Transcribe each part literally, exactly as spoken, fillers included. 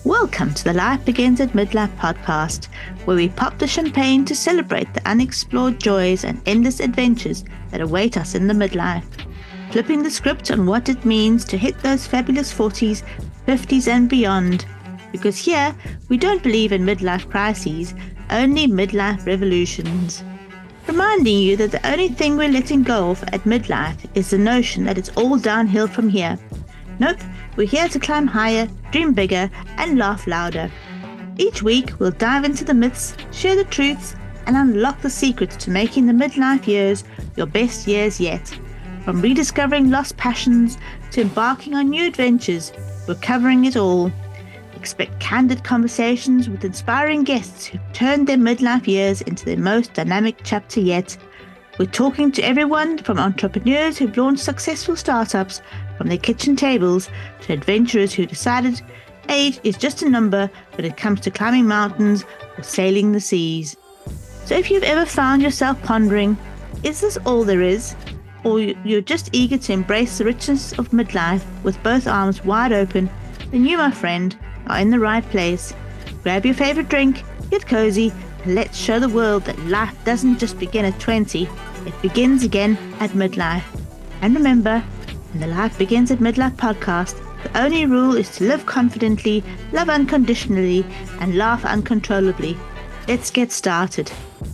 Welcome to the Life Begins at Midlife podcast, where we pop the champagne to celebrate the unexplored joys and endless adventures that await us in the midlife. Flipping the script on what it means to hit those fabulous forties, fifties, and beyond. Because here, we don't believe in midlife crises, only midlife revolutions. Reminding you that the only thing we're letting go of at midlife is the notion that it's all downhill from here. Nope, we're here to climb higher, dream bigger, and laugh louder. Each week, we'll dive into the myths, share the truths, and unlock the secrets to making the midlife years your best years yet. From rediscovering lost passions to embarking on new adventures, we're covering it all. Expect candid conversations with inspiring guests who've turned their midlife years into their most dynamic chapter yet. We're talking to everyone from entrepreneurs who've launched successful startups from their kitchen tables to adventurers who decided age is just a number when it comes to climbing mountains or sailing the seas. So if you've ever found yourself pondering, is this all there is? Or you're just eager to embrace the richness of midlife with both arms wide open, then you, my friend, are in the right place. Grab your favorite drink, get cozy, and let's show the world that life doesn't just begin at twenty, it begins again at midlife. And remember, in the Life Begins at Midlife podcast, the only rule is to live confidently, love unconditionally, and laugh uncontrollably. Let's get started.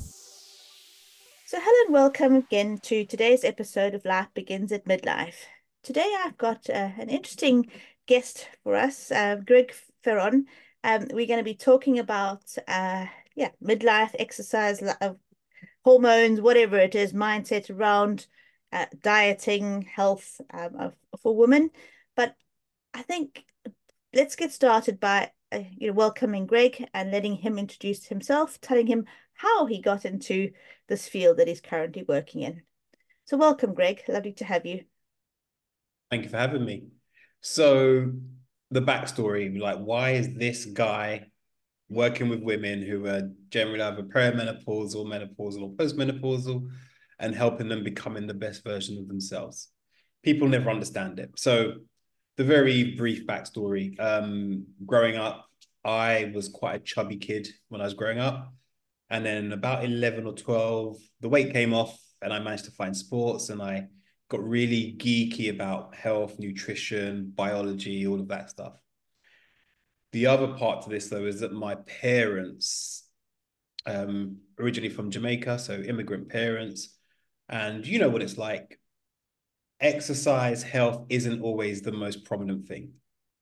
So hello and welcome again to today's episode of Life Begins at Midlife. Today I've got uh, an interesting guest for us, uh, Greg Ferron. Um, we're going to be talking about uh, yeah, midlife, exercise, uh, hormones, whatever it is, mindset around uh, dieting, health um, of, for women. But I think let's get started by uh, you know welcoming Greg and letting him introduce himself, telling him how he got into this field that he's currently working in. So welcome, Greg. Lovely to have you. Thank you for having me. So the backstory, like, why is this guy working with women who are generally either perimenopausal, menopausal, or postmenopausal, and helping them becoming the best version of themselves? People never understand it. So the very brief backstory, um, growing up, I was quite a chubby kid when I was growing up. And then about eleven or twelve, the weight came off and I managed to find sports and I got really geeky about health, nutrition, biology, all of that stuff. The other part to this, though, is that my parents, um, originally from Jamaica, so immigrant parents, and you know what it's like. Exercise, health isn't always the most prominent thing.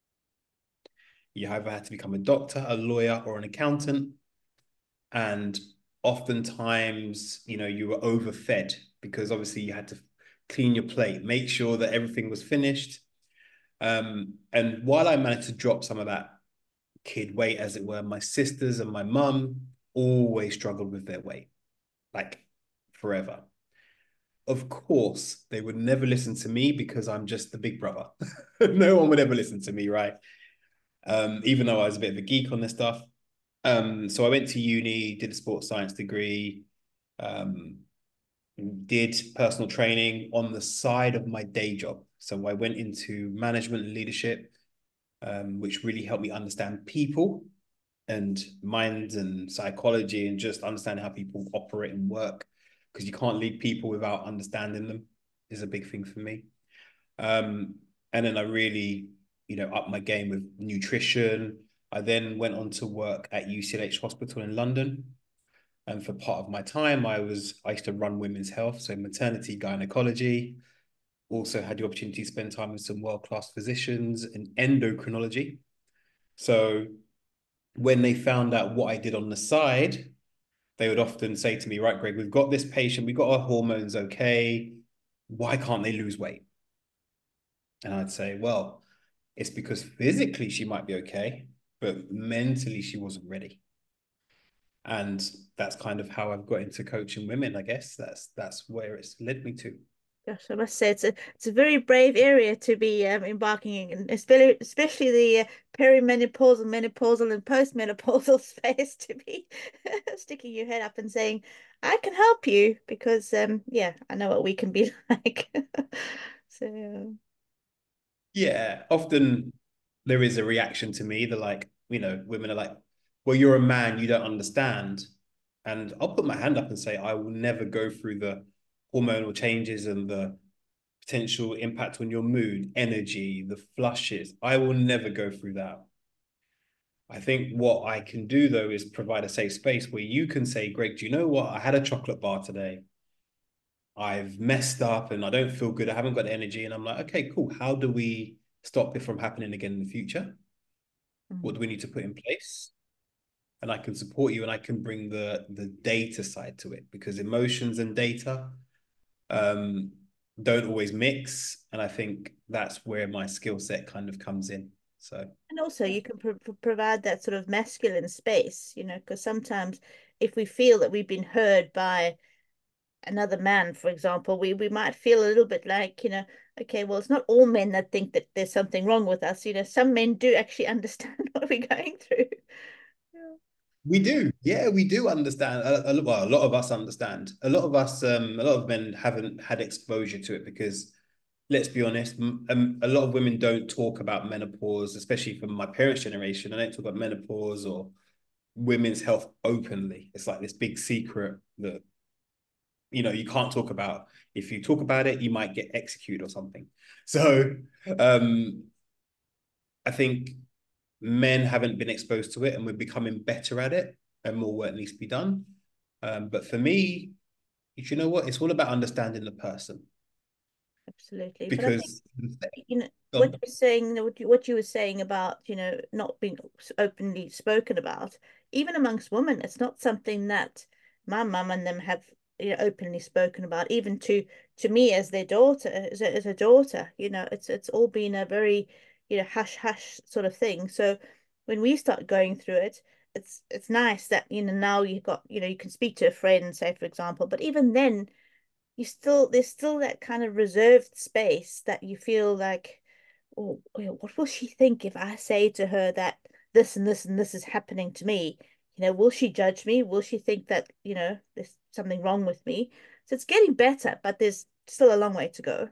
You either had to become a doctor, a lawyer, or an accountant. And oftentimes, you know, you were overfed because obviously you had to clean your plate, make sure that everything was finished. Um, and while I managed to drop some of that kid weight, as it were, my sisters and my mum always struggled with their weight, like forever. Of course, they would never listen to me because I'm just the big brother. No one would ever listen to me, right? Um, even though I was a bit of a geek on this stuff. Um, so I went to uni, did a sports science degree, um, did personal training on the side of my day job. So I went into management and leadership, um, which really helped me understand people and minds and psychology and just understand how people operate and work, because you can't lead people without understanding them is a big thing for me. Um, and then I really, you know, upped my game with nutrition. I then went on to work at U C L H Hospital in London. And for part of my time, I was I used to run women's health, so maternity gynecology. Also had the opportunity to spend time with some world-class physicians in endocrinology. So when they found out what I did on the side, they would often say to me, right, Greg, we've got this patient, we've got our hormones okay. Why can't they lose weight? And I'd say, well, it's because physically she might be okay, but mentally she wasn't ready. And that's kind of how I've got into coaching women, I guess. That's that's where it's led me to. Gosh, I must say it's a it's a very brave area to be um, embarking in, especially especially the uh, perimenopausal, menopausal, and postmenopausal space to be sticking your head up and saying, "I can help you," because um yeah, I know what we can be like. So Yeah, often there is a reaction to me. They're like, you know, women are like, well, you're a man, you don't understand. And I'll put my hand up and say, I will never go through the hormonal changes and the potential impact on your mood, energy, the flushes. I will never go through that. I think what I can do though is provide a safe space where you can say, Greg, do you know what? I had a chocolate bar today. I've messed up and I don't feel good. I haven't got energy. And I'm like, okay, cool. How do we stop it from happening again in the future? Mm-hmm. What do we need to put in place? And I can support you and I can bring the, the data side to it, because emotions and data um, don't always mix. And I think that's where my skill set kind of comes in. So, and also you can pro provide that sort of masculine space, you know, because sometimes if we feel that we've been heard by another man, for example, we we might feel a little bit like, you know, okay, well, it's not all men that think that there's something wrong with us. You know, some men do actually understand what we're going through. Yeah. We do, yeah, we do understand. A, a, well, a lot of us understand. A lot of us, um, a lot of men haven't had exposure to it because, let's be honest, um, a lot of women don't talk about menopause, especially from my parents' generation. I don't talk about menopause or women's health openly. It's like this big secret that, you know, you can't talk about. If you talk about it, you might get executed or something. So um, I think men haven't been exposed to it, and we're becoming better at it, and more work needs to be done. Um, but for me, you know what? It's all about understanding the person. Absolutely. Because but I think, you know, what you're saying, what you, what you were saying about, you know, not being openly spoken about, even amongst women, it's not something that my mum and them have, you know, openly spoken about, even to to me as their daughter, as a, as a daughter, you know, it's it's all been a very, you know, hush hush sort of thing. So when we start going through it, it's it's nice that, you know, now you've got, you know, you can speak to a friend, say, for example, but even then, you still there's still that kind of reserved space that you feel like, oh, what will she think if I say to her that this and this and this is happening to me? You know, will she judge me? Will she think that, you know, there's something wrong with me? So it's getting better, but there's still a long way to go.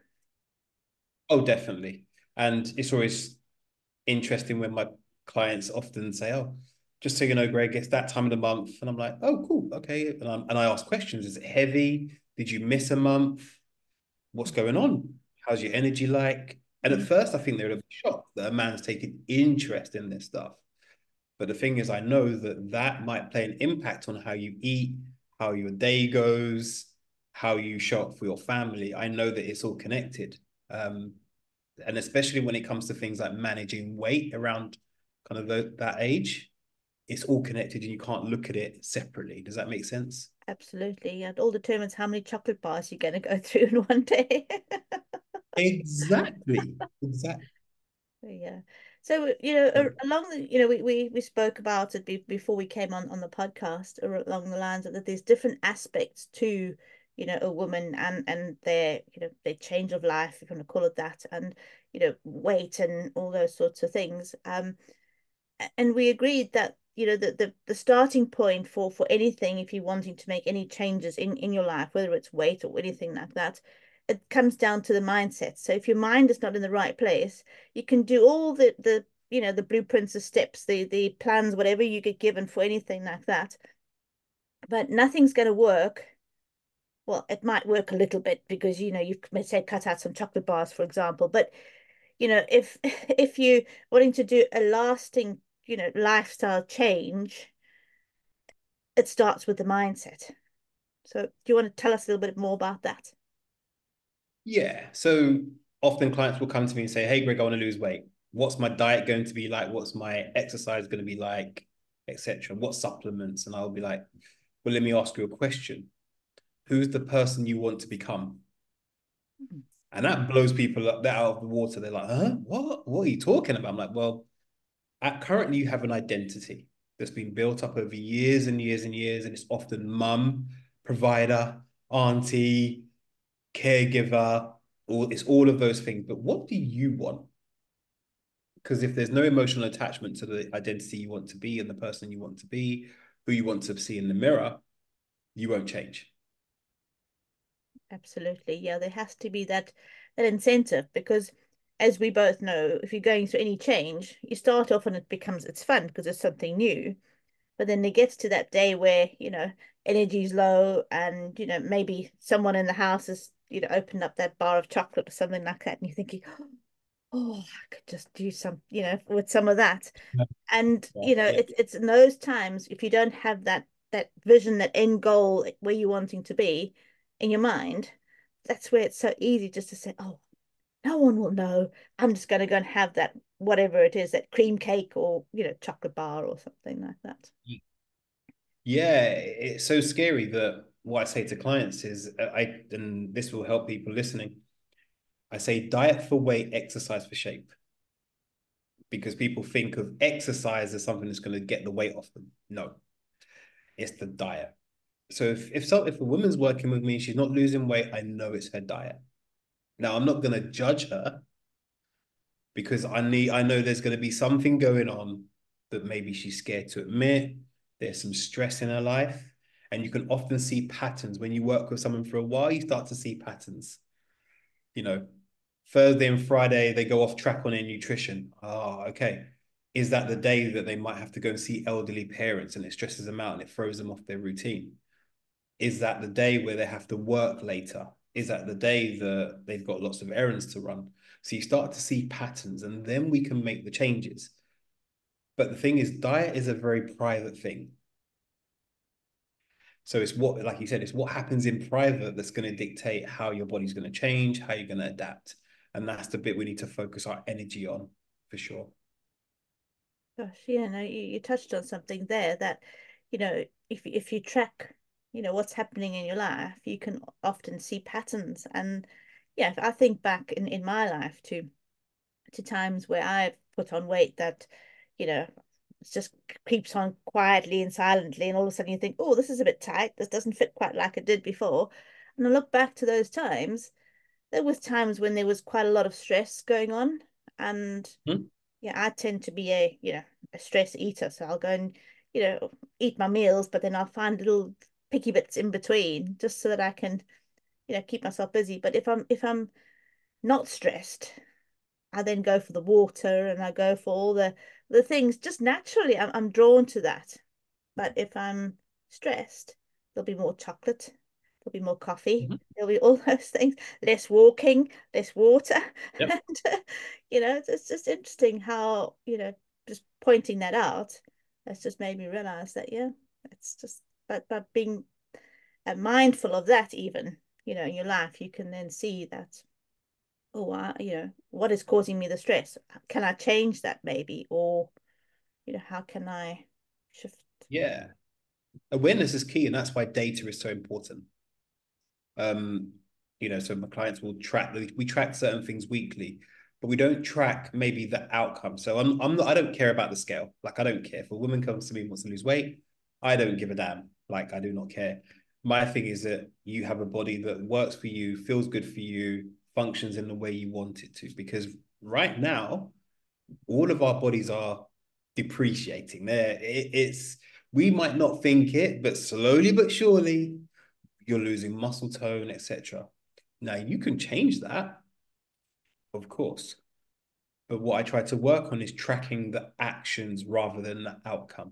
Oh, definitely. And it's always interesting when my clients often say, oh, just so you know, Greg, it's that time of the month. And I'm like, oh, cool. Okay. And, I'm, and I ask questions. Is it heavy? Did you miss a month? What's going on? How's your energy like? And at first, I think they're a bit shocked that a man's taking interest in this stuff. But the thing is, I know that that might play an impact on how you eat, how your day goes, how you show up for your family. I know that it's all connected. Um, and especially when it comes to things like managing weight around kind of the, that age, it's all connected and you can't look at it separately. Does that make sense? Absolutely. It all determines how many chocolate bars you're going to go through in one day. Exactly. Exactly. Yeah. So, you know, along the, you know, we, we, we spoke about it be, before we came on, on the podcast, or along the lines of that there's different aspects to, you know, a woman and, and their, you know, their change of life, if you want to call it that, and, you know, weight and all those sorts of things. Um, and we agreed that, you know, the, the, the starting point for, for anything, if you're wanting to make any changes in, in your life, whether it's weight or anything like that, it comes down to the mindset. So if your mind is not in the right place, you can do all the the you know the blueprints, the steps, the the plans, whatever you get given for anything like that, but nothing's going to work. Well, it might work a little bit because, you know, you've, let's say, cut out some chocolate bars, for example. But, you know, if if you wanting to do a lasting, you know, lifestyle change, it starts with the mindset. So do you want to tell us a little bit more about that? Yeah. So often clients will come to me and say, hey, Greg, I want to lose weight. What's my diet going to be like? What's my exercise going to be like, et cetera? What supplements? And I'll be like, well, let me ask you a question. Who's the person you want to become? Mm-hmm. And that blows people up out of the water. They're like, huh? What? What are you talking about? I'm like, well, at currently you have an identity that's been built up over years and years and years. And it's often mum, provider, auntie, caregiver, or it's all of those things. But what do you want? Because if there's no emotional attachment to the identity you want to be and the person you want to be, who you want to see in the mirror, you won't change. Absolutely. Yeah, there has to be that that incentive because as we both know, if you're going through any change, you start off and it becomes it's fun because it's something new. But then it gets to that day where, you know, energy's low and, you know, maybe someone in the house has, you know, opened up that bar of chocolate or something like that, and you're thinking, oh, I could just do some, you know, with some of that. And, Yeah, you know, yeah, it's it's in those times, if you don't have that that vision, that end goal where you're wanting to be in your mind, that's where it's so easy just to say, oh, no one will know. I'm just going to go and have that, whatever it is, that cream cake or, you know, chocolate bar or something like that. yeah. It's so scary that what I say to clients is, uh, I and this will help people listening. I say diet for weight, exercise for shape, because people think of exercise as something that's going to get the weight off them. No, it's the diet. So if if so, if a woman's working with me, she's not losing weight, I know it's her diet. Now I'm not going to judge her because I need I know there's going to be something going on that maybe she's scared to admit. There's some stress in her life, and you can often see patterns when you work with someone for a while. You start to see patterns. You know, Thursday and Friday they go off track on their nutrition. Oh, okay. Is that the day that they might have to go and see elderly parents and it stresses them out and it throws them off their routine? Is that the day where they have to work later? Is that the day that they've got lots of errands to run? So you start to see patterns and then we can make the changes. But the thing is, diet is a very private thing. So it's what, like you said, it's what happens in private that's going to dictate how your body's going to change, how you're going to adapt. And that's the bit we need to focus our energy on for sure. Gosh, yeah, no, you, you touched on something there that, you know, if if you track, you know, what's happening in your life, you can often see patterns. And yeah, if I think back in, in my life to to times where I've put on weight that, you know, it just creeps on quietly and silently, and all of a sudden you think, oh, this is a bit tight. This doesn't fit quite like it did before. And I look back to those times, there was times when there was quite a lot of stress going on. And Hmm? yeah, I tend to be a, you know, a stress eater. So I'll go and, you know, eat my meals, but then I'll find little picky bits in between just so that I can, you know, keep myself busy. But if I'm if I'm not stressed, I then go for the water and I go for all the the things just naturally. I'm I'm drawn to that. But if I'm stressed, there'll be more chocolate, there'll be more coffee, Mhm. there'll be all those things, less walking, less water. Yep. And, uh, you know, it's, it's just interesting how, you know, just pointing that out has just made me realize that, yeah, it's just, but, but being uh, mindful of that, even, you know, in your life, you can then see that, oh, I, you know, what is causing me the stress? Can I change that maybe? Or, you know, how can I shift? Yeah. Awareness is key, and that's why data is so important. Um, you know, so my clients will track, we track certain things weekly, but we don't track maybe the outcome. So I'm, I'm not, I don't care about the scale. Like, I don't care if a woman comes to me and wants to lose weight. I don't give a damn. Like, I do not care. My thing is that you have a body that works for you, feels good for you, functions in the way you want it to. Because right now, all of our bodies are depreciating. There, it, it's we might not think it, but slowly but surely, you're losing muscle tone, et cetera. Now you can change that, of course, but what I try to work on is tracking the actions rather than the outcome.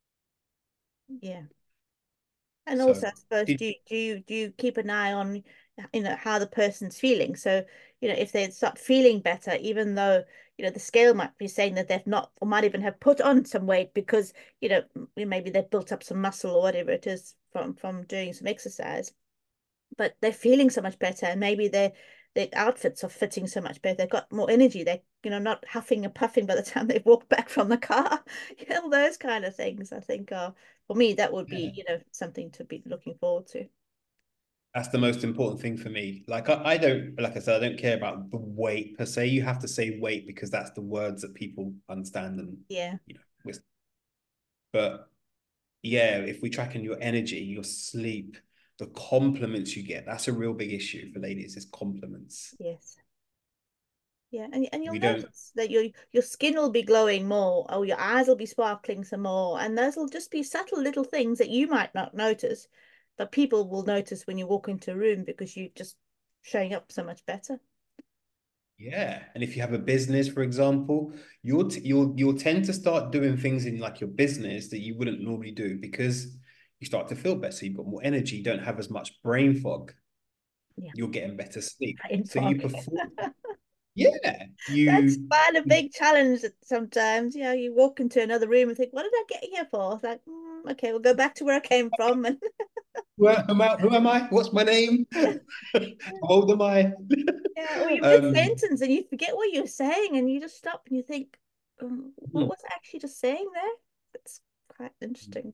Yeah. And also, So, I suppose, did do you, do you do you keep an eye on, you know, how the person's feeling? So, you know, if they start feeling better, even though, you know, the scale might be saying that they've not, or might even have put on some weight because, you know, maybe they've built up some muscle or whatever it is from from doing some exercise, but they're feeling so much better, and maybe their their outfits are fitting so much better. They've got more energy. They're, you know, not huffing and puffing by the time they've walked back from the car. You know, those kind of things, I think, are, for me, that would be, yeah, you know, something to be looking forward to. that's the most important thing for me. Like I, I don't, like I said, I don't care about the weight per se. You have to say weight because that's the words that people understand and Yeah. you know. But yeah, if we track in your energy, your sleep, the compliments you get, that's a real big issue for ladies is compliments. Yes. Yeah, and and you'll We don't, notice that your your skin will be glowing more, or your eyes will be sparkling some more, and those will just be subtle little things that you might not notice, but people will notice when you walk into a room because you're just showing up so much better. Yeah, and if you have a business, for example, you'll t- you'll you'll tend to start doing things in like your business that you wouldn't normally do because you start to feel better. You've got more energy. You don't have as much brain fog. Yeah, You're getting better sleep. brain So you fog. perform. Yeah, That's you. quite a big challenge sometimes. You know, you walk into another room and think, what did I get here for? It's like, mm, okay, we'll go back to where I came from. And Who am I? Who am I? What's my name? How old am I? yeah, or you um, mid-sentence and you forget what you're saying and you just stop and you think, um, what was I actually just saying there? It's quite interesting.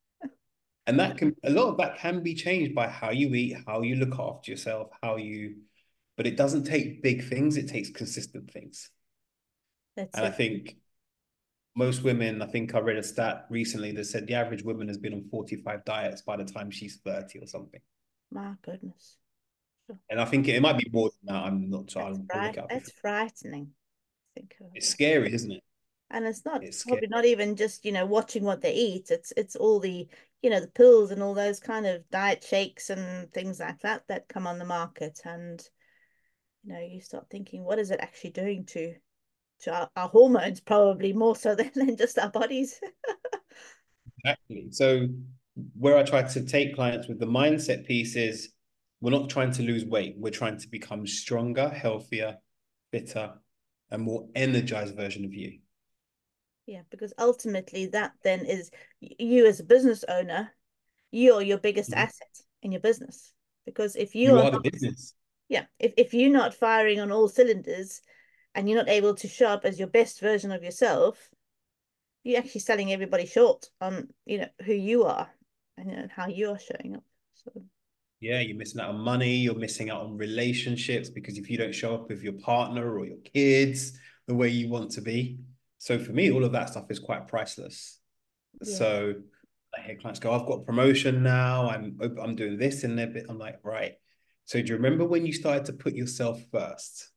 and that can a lot of that can be changed by how you eat, how you look after yourself, how you. But it doesn't take big things; it takes consistent things. That's And I it. think most women, I think I read a stat recently that said the average woman has been on forty-five diets by the time she's thirty or something. My goodness. And I think it, it might be more than that. I'm not sure. That's I'll, I'll look fright it up. If that's frightening. Think of it's that. scary, isn't it? And it's not It's scary. probably not even just, you know, watching what they eat. It's it's all the, you know, the pills and all those kind of diet shakes and things like that that come on the market. And, you know, you start thinking, what is it actually doing to to our, our hormones, probably more so than, than just our bodies. Exactly. So where I try to take clients with the mindset piece is we're not trying to lose weight. We're trying to become stronger, healthier, fitter, a more energized version of you. Yeah, because ultimately that then is you as a business owner, you're your biggest Mhm. asset in your business. Because if you You are are the not, business. yeah, if, if you're not firing on all cylinders and you're not able to show up as your best version of yourself, you're actually selling everybody short on, you know, who you are and, you know, how you are showing up. So Yeah, you're missing out on money, you're missing out on relationships because if you don't show up with your partner or your kids the way you want to be. So for me, all of that stuff is quite priceless. yeah, So I hear clients go, I've got a promotion now, I'm I'm doing this and that bit. I'm like, right. So do you remember when you started to put yourself first?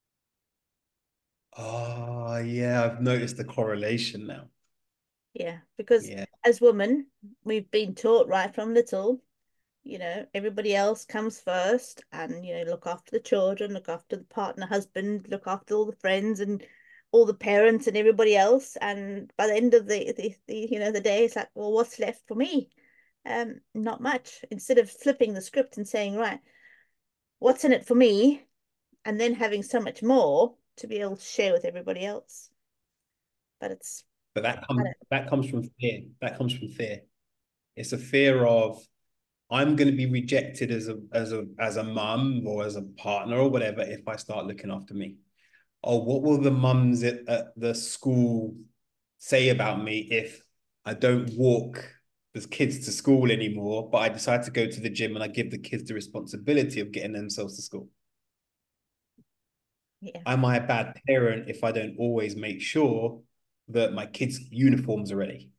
Oh yeah, I've noticed the correlation now. yeah. Because Yeah. as women, we've been taught right from little, you know, everybody else comes first and, you know, look after the children, look after the partner, husband, look after all the friends and all the parents and everybody else. And by the end of the, the, the you know, the day, it's like, well, what's left for me? Um, not much. Instead of flipping the script and saying, right, what's in it for me? And then having so much more to be able to share with everybody else. But it's, But that I comes don't, that comes from fear. That comes from fear. It's a fear of I'm going to be rejected as a as a as a mum or as a partner or whatever if I start looking after me. Oh, what will the mums at, at the school say about me if I don't walk the kids to school anymore, but I decide to go to the gym and I give the kids the responsibility of getting themselves to school? yeah, Am I a bad parent if I don't always make sure that my kids' uniforms are ready?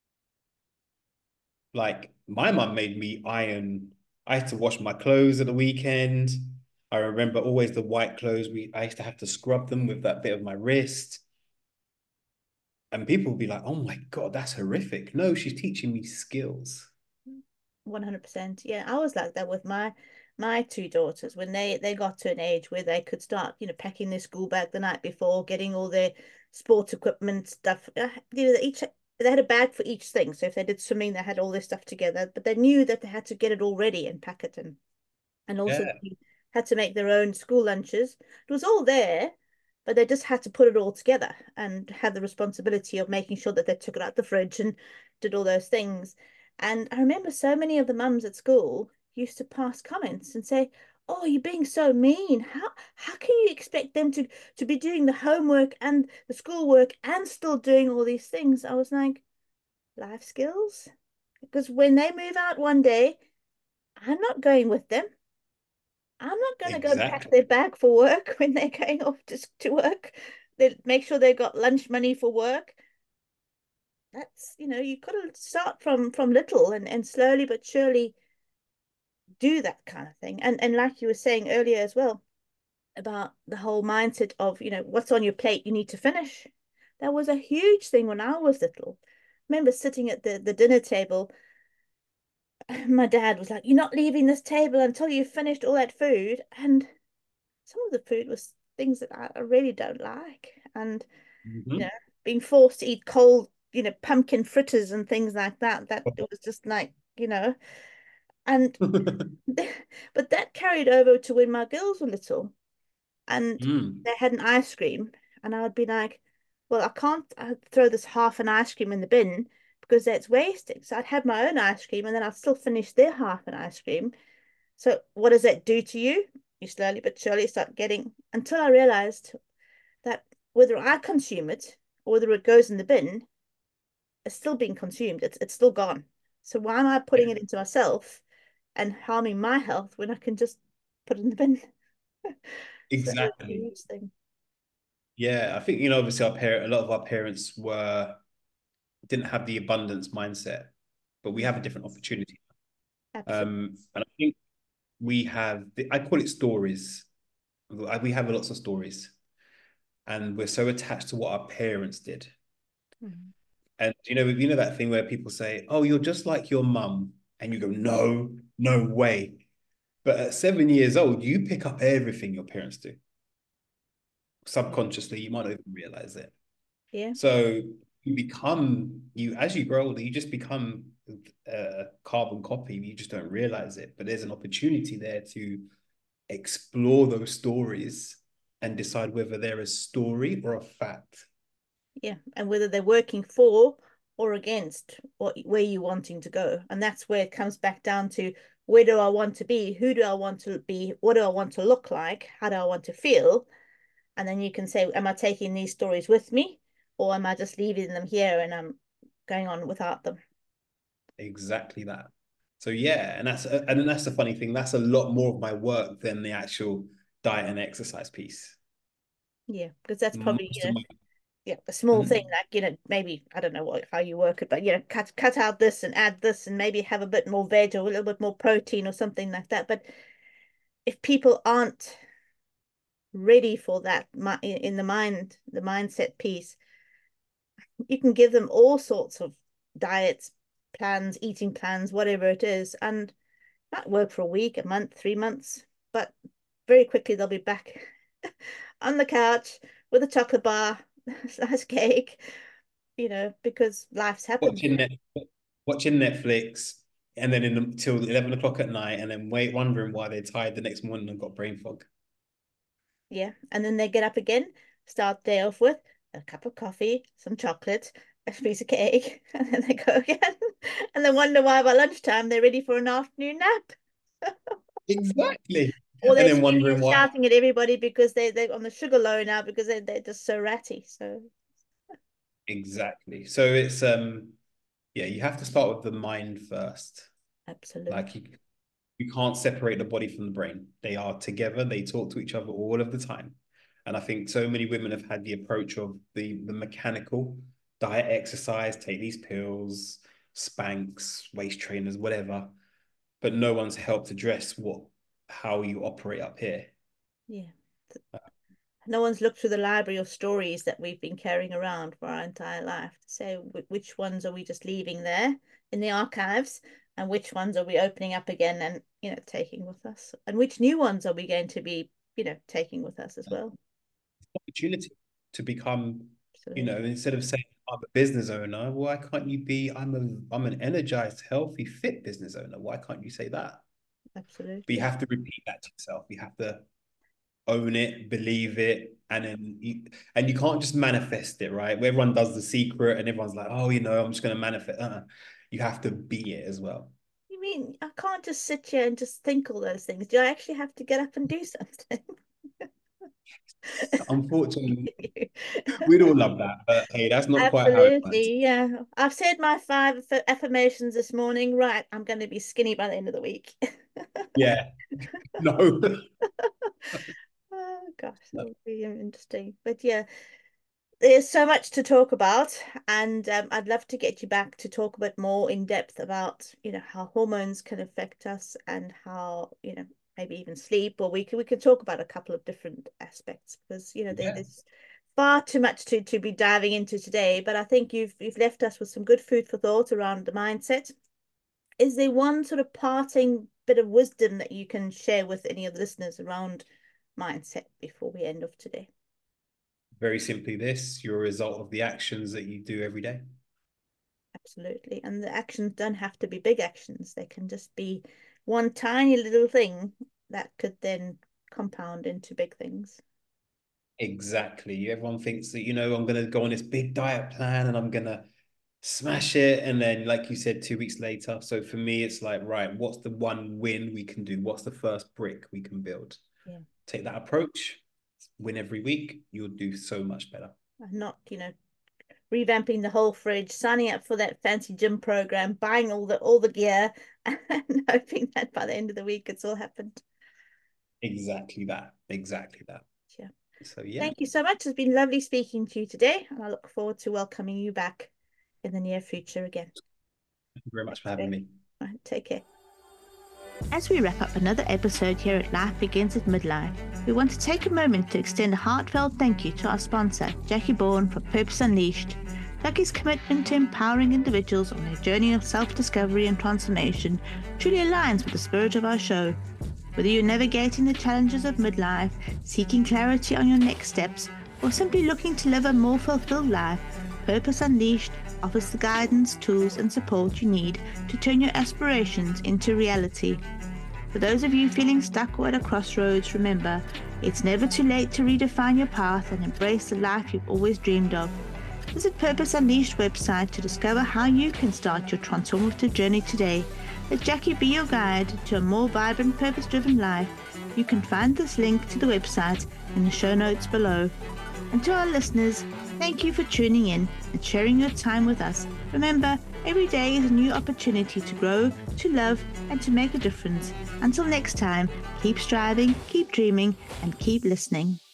Like my mum made me iron. I had to wash my clothes at the weekend. I remember always the white clothes. We I used to have to scrub them with that bit of my wrist. And people would be like, oh my God, that's horrific. No, she's teaching me skills. one hundred percent. Yeah, I was like that with my my two daughters when they they got to an age where they could start, you know, packing their school bag the night before, getting all their sports equipment stuff. Uh, You know, they each they had a bag for each thing. So if they did swimming, they had all their stuff together, but they knew that they had to get it all ready and pack it in. And also Yeah, they had to make their own school lunches. It was all there, but they just had to put it all together and have the responsibility of making sure that they took it out the fridge and did all those things. And I remember so many of the mums at school used to pass comments and say, "Oh, you're being so mean. How how can you expect them to to be doing the homework and the schoolwork and still doing all these things?" I was like, life skills? Because when they move out one day, I'm not going with them. I'm not going to go pack exactly. their bag for work when they're going off to, to work. They make sure they've got lunch money for work. That's, you know, you got to start from from little and and slowly but surely do that kind of thing. And and like you were saying earlier as well about the whole mindset of, you know, what's on your plate, you need to finish. That was a huge thing when I was little. I remember sitting at the the dinner table. My dad was like, "You're not leaving this table until you've finished all that food." And some of the food was things that I, I really don't like. And, you know, Mhm. being forced to eat cold, you know, pumpkin fritters and things like that, that it was just like, you know, and but that carried over to when my girls were little and Mm. they had an ice cream, and I would be like, well, I can't uh, throw this half an ice cream in the bin because that's wasting. So I'd have my own ice cream and then I'd still finish their half an ice cream. So what does that do to you? You slowly but surely start getting, until I realized that whether I consume it or whether it goes in the bin, it's still being consumed. It's it's still gone. So why am I putting Yeah, it into myself and harming my health when I can just put it in the bin? So it's a exactly. huge thing. Yeah, I think, you know, obviously our parent, a lot of our parents were didn't have the abundance mindset, but we Mm, have a different opportunity. absolutely. Um, and I think we have, I call it stories. We have lots of stories, and we're so attached to what our parents did. Mm. And you know, you know that thing where people say, "Oh, you're just like your mum," and you go, "No, no way." But at seven years old, you pick up everything your parents do. Subconsciously, you might not even realize it. Yeah. So you become you as you grow older, you just become a carbon copy. You just don't realize it. But there's an opportunity there to explore those stories and decide whether they're a story or a fact. Yeah. And whether they're working for or against what where you're wanting to go. And that's where it comes back down to, where do I want to be? Who do I want to be? What do I want to look like? How do I want to feel? And then you can say, am I taking these stories with me? Or am I just leaving them here and I'm going on without them? Exactly that. So yeah, and that's and then that's the funny thing. That's a lot more of my work than the actual diet and exercise piece. Yeah. Because that's probably, Most you of know, my yeah, a small thing Mhm. like, you know, maybe I don't know what how you work it, but you know, cut cut out this and add this and maybe have a bit more veg or a little bit more protein or something like that. But if people aren't ready for that in the mind, the mindset piece, you can give them all sorts of diets, plans, eating plans, whatever it is, and that work for a week, a month, three months, but very quickly they'll be back on the couch with a chocolate bar, slice cake, you know, because life's happened. watching Net, watching Netflix, and then in the, till eleven o'clock at night, and then wait, wondering why they're tired the next morning and got brain fog. Yeah. And then they get up again, start day off with a cup of coffee, some chocolate, a piece of cake, and then they go again. And then wonder why by lunchtime they're ready for an afternoon nap. Exactly. Or And they're then screaming and wondering why. shouting at everybody because they, they're on the sugar low now because they, they're just so ratty. So Exactly. So it's um yeah, you have to start with the mind first. absolutely. Like you you can't separate the body from the brain. They are together, they talk to each other all of the time. And I think so many women have had the approach of the the mechanical diet, exercise, take these pills, Spanx, waist trainers, whatever, but no one's helped address what how you operate up here. Yeah. No one's looked through the library of stories that we've been carrying around for our entire life to say which ones are we just leaving there in the archives and which ones are we opening up again and, you know, taking with us, and which new ones are we going to be, you know, taking with us as well. Opportunity to become, you know, Absolutely. instead of saying I'm a business owner, why can't you be I'm a I'm an energized, healthy, fit business owner? Why can't you say that? But you Absolutely. have to repeat that to yourself. You have to own it, believe it, and then you, and you can't just manifest it, right? Where everyone does The Secret and everyone's like, oh, you know, I'm just going to manifest. Uh-uh. You have to be it as well. You mean I can't just sit here and just think all those things? Do I actually have to get up and do something? Unfortunately, we'd all love that, but hey, that's not quite how it works. Absolutely, yeah. I've said my five aff- affirmations this morning. Right, I'm going to be skinny by the end of the week. Yeah, no. Oh gosh, No. that'll be interesting. But yeah, there's so much to talk about, and um, I'd love to get you back to talk a bit more in depth about, you know, how hormones can affect us and how, you know, maybe even sleep, or we can we can talk about a couple of different aspects because, you know, there, Yeah. there's far too much to to be diving into today. But I think you've you've left us with some good food for thought around the mindset. Is there one sort of parting bit of wisdom that you can share with any of the listeners around mindset before we end off today? Very simply this, you're a result of the actions that you do every day. Absolutely. And the actions don't have to be big actions. They can just be one tiny little thing that could then compound into big things. Exactly. Everyone thinks that, you know, I'm going to go on this big diet plan and I'm going to smash it. And then, like you said, two weeks later. So for me, it's like, right, what's the one win we can do? What's the first brick we can build? Yeah. Take that approach, win every week, you'll do so much better. And not, you know, revamping the whole fridge, signing up for that fancy gym program, buying all the all the gear, and hoping that by the end of the week it's all happened. Exactly that. Exactly that. Yeah. So yeah. Thank you so much. It's been lovely speaking to you today, and I look forward to welcoming you back in the near future again. Thank you very much for having me. All right, take care. As we wrap up another episode here at Life Begins at Midlife, we want to take a moment to extend a heartfelt thank you to our sponsor, Jackie Bourne, for Purpose Unleashed. Jackie's commitment to empowering individuals on their journey of self-discovery and transformation truly aligns with the spirit of our show. Whether you're navigating the challenges of midlife, seeking clarity on your next steps, or simply looking to live a more fulfilled life, Purpose Unleashed offers the guidance, tools, and support you need to turn your aspirations into reality. For those of you feeling stuck or at a crossroads, remember, it's never too late to redefine your path and embrace the life you've always dreamed of. Visit Purpose Unleashed website to discover how you can start your transformative journey today. Let Jackie be your guide to a more vibrant, purpose-driven life. You can find this link to the website in the show notes below. And to our listeners, thank you for tuning in and sharing your time with us. Remember, every day is a new opportunity to grow, to love, and to make a difference. Until next time, keep striving, keep dreaming, and keep listening.